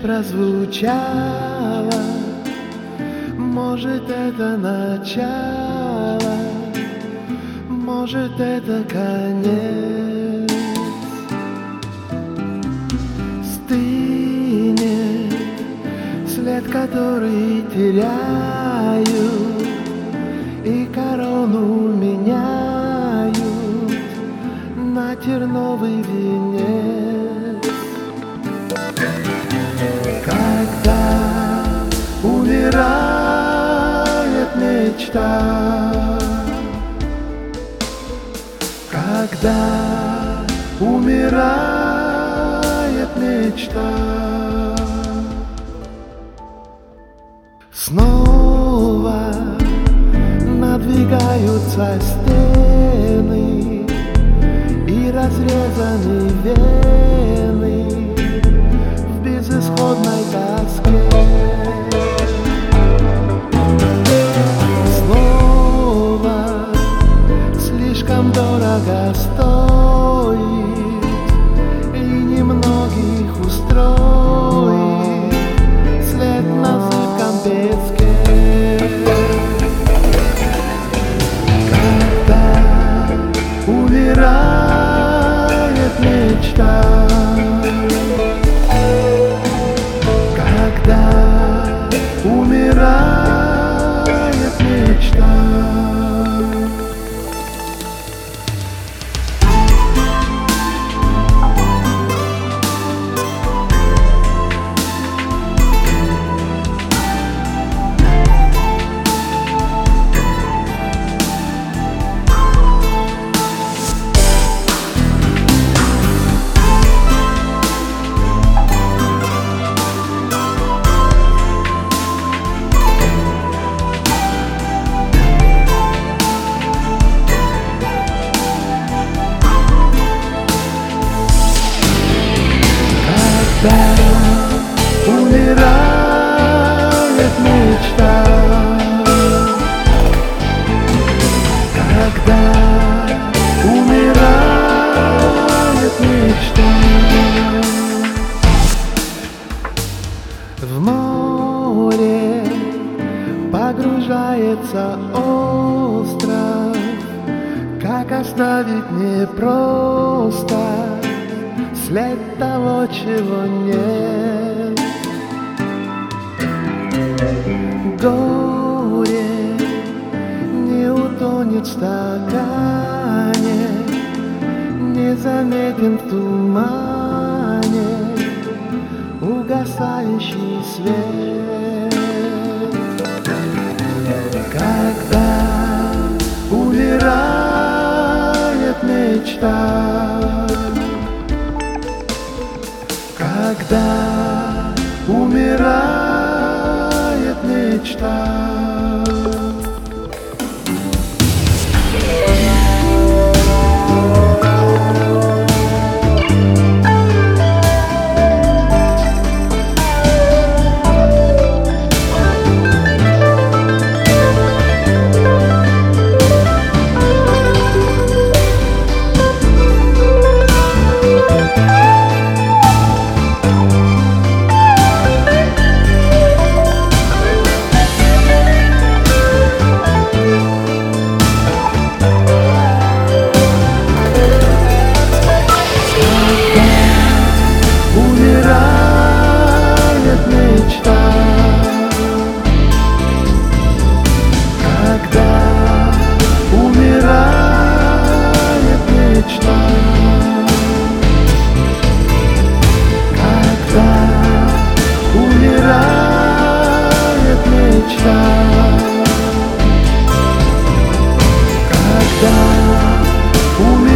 прозвучало, может, это начало, может, это конец. Стынет след, который теряю, и корону меняют на терновый венец. Когда умирает мечта, когда умирает мечта, снова надвигаются стены и разрезаны вены в безысходной тоске. Снова слишком дорого стоит и немногих устроит след на зыбком песке. Когда умирает мечта, когда умирает мечта. Когда умирает мечта, когда умирает мечта, в море погружается остров, как оставить непросто след того, чего нет. Горе не утонет в стакане, не заметен в тумане угасающий свет. Когда умирает мечта, когда умирает мечта. Когда